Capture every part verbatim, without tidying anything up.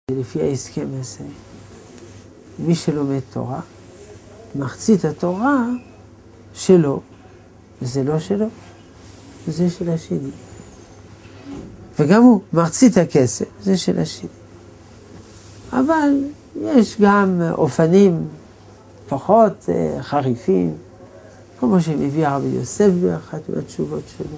לפי ההסכם הזה, מי שלומד תורה, מחצית התורה שלו, וזה לא שלו, זה של השני. וגם הוא, מחצית הכסף, זה של השני. אבל יש גם אופנים פחות uh, חריפים, כמו שמביא הרבי יוסף באחת מהתשובות שלו,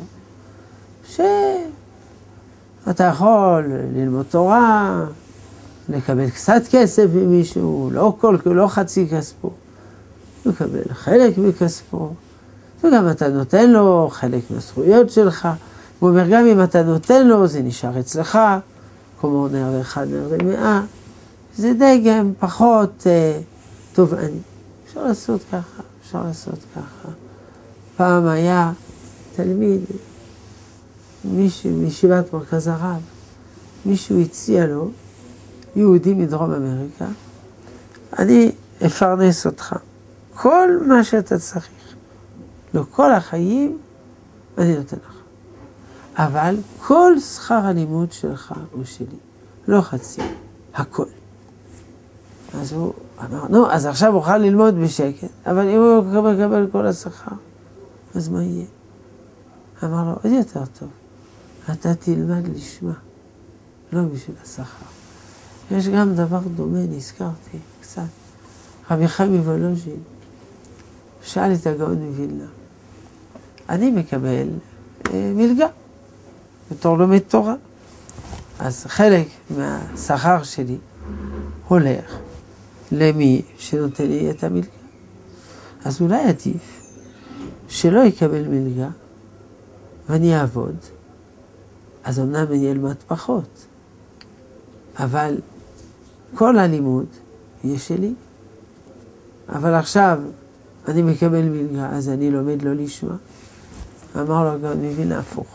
שאתה יכול ללמוד תורה, לקבל קצת כסף ממישהו, לא כל, לא חצי כספו, לקבל חלק מכספו, וגם אתה נותן לו חלק מהזכויות שלך, הוא אומר גם אם אתה נותן לו זה נשאר אצלך, כמו נר אחד נר למאה, זה דגם פחות אה, תובעני. אפשר לעשות ככה, אפשר לעשות ככה. פעם היה תלמיד, מישהו מישיבת מרכז הרב, מישהו הציע לו, יהודי מדרום אמריקה, אני אפרנס אותך. כל מה שאתה צריך, לא כל החיים, אני נותן לך. אבל כל שכר הלימוד שלך הוא שלי, לא חצי, הכל. אז הוא אמר, נו, אז עכשיו אוכל ללמוד בשקט, אבל אם הוא מקבל, מקבל כל השכר, אז מה יהיה? אמר לו, עוד יותר טוב, אתה תלמד לשמה, לא בשביל השכר. יש גם דבר דומה, נזכרתי קצת. רבי חיים מוולוז'ין שאל את הגאון מווילנה, אני מקבל אה, מלגה בתור לומד תורה. אז חלק מהשכר שלי הולך למי שנותן לי את המלגה. אז אולי עדיף שלא יקבל מלגה ואני אעבוד, אז אמנם אני אלמד פחות, אבל כל הלימוד יהיה שלי. אבל עכשיו אני מקבל מלגה, אז אני לומד לא לשמה. אמר לו גם מבין הפוך.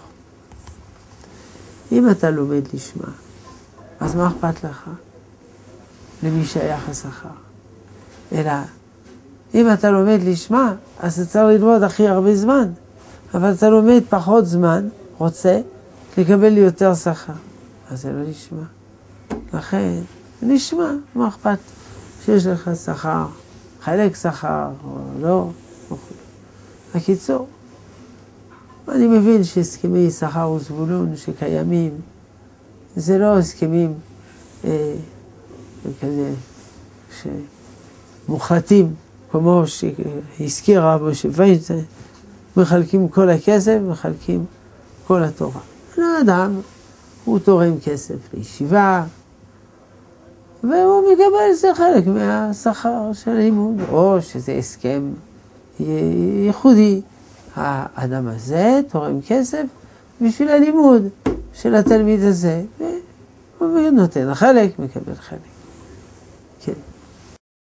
אם אתה לומד לשמה, אז מה אכפת לך? למי שייך השכר. אלא, אם אתה לומד לשמה, אז אתה צריך ללמוד הכי הרבה זמן. אבל אתה לומד פחות זמן, רוצה לקבל יותר שכר. אז זה לא לשמה. לכן, לשמה, מה אכפת שיש לך שכר, חלק שכר, או לא. בקיצור, אני מבין שהסכמי שכר וזבולון שקיימים, זה לא הסכמים אה, כזה שמוחלטים, כמו שהזכיר הרב משה ויינשטיין, מחלקים כל הכסף, מחלקים כל התורה. האדם, הוא תורם כסף לישיבה, והוא מקבל זה חלק מהשכר של הלימוד, או שזה הסכם ייחודי. האדם הזה תורם כסף בשביל הלימוד של התלמיד הזה, והוא נותן חלק, מקבל חלק. כן.